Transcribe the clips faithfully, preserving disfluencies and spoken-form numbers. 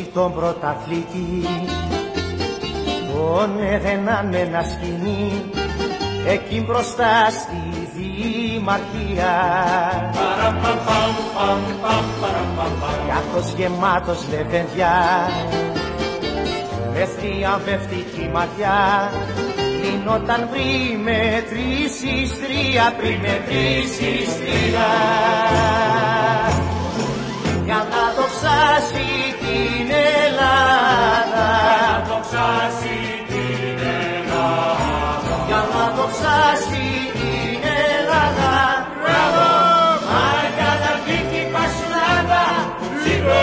τον πρωταθλητή τον έδαιναν με ένα σκηνή εκεί μπροστά στη Δημαρχία, καθώς γεμάτος λεβεντιά με θριαμβευτική ματιά λυνόταν πριν μετρήσεις τρία, πριν μετρήσεις τρία, για να δοξάσει την Ελλάδα, για να δοξάσει την Ελλάδα, για να δοξάσει την Ελλάδα. Μπράβο! Αγκαταρχήκη Πασινάδα, ζήτω!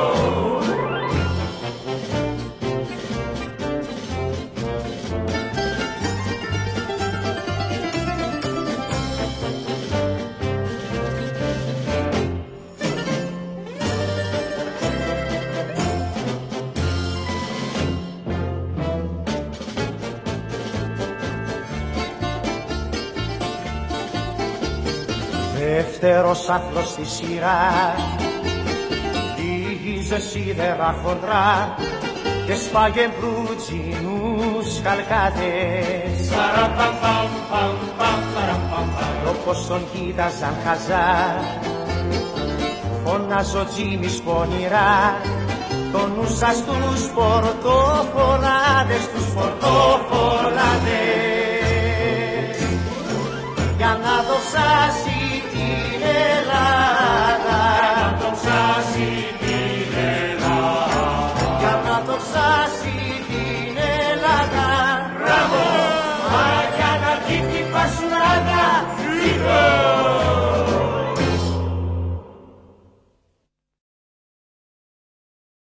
Δεύτερος άθλος στη σειρά πήγιζε σίδερα χοντρά και σπάγε μπλουτζινούς καλκάδες, κι όπως τον κοίταζαν χαζά φώναζε ο Τζίμις πονηρά τον ούσα στους πορτοφολάδες, τους πορτοφολάδες, για να δοξάσει